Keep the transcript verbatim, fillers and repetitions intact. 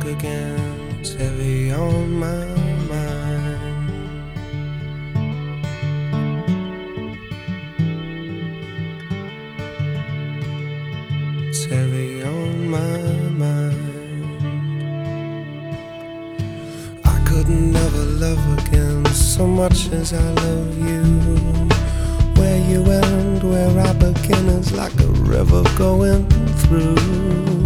again. It's heavy on my mind. It's heavy on my mind. I could never love again so much as I love you. Where you end, where I begin is like a river going through.